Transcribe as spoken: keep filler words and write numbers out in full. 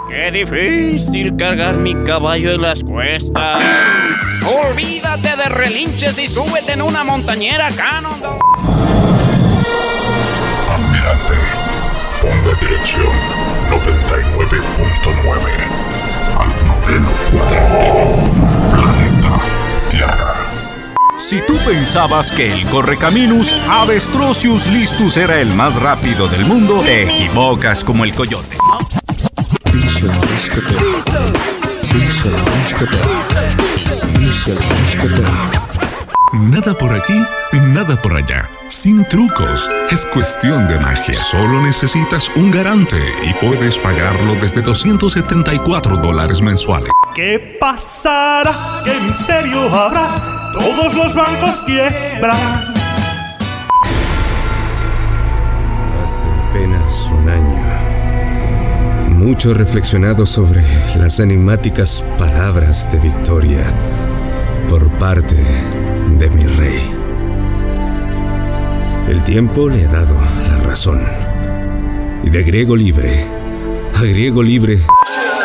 Qué difícil cargar mi caballo en las cuestas. Olvídate de relinches y súbete en una montañera, Cannondale. Almirante, ponga dirección noventa y nueve punto nueve al noveno cuadrante, planeta Tierra. Si tú pensabas que el Correcaminos Avestrocius listus era el más rápido del mundo, te equivocas como el coyote. Nada por aquí, nada por allá. Sin trucos. Es cuestión de magia. Solo necesitas un garante y puedes pagarlo desde doscientos setenta y cuatro dólares mensuales. ¿Qué pasará? ¿Qué misterio habrá? Todos los bancos quiebran. Hace apenas un año, mucho he reflexionado sobre las enigmáticas palabras de victoria por parte de mi rey. El tiempo le ha dado la razón. Y de griego libre a griego libre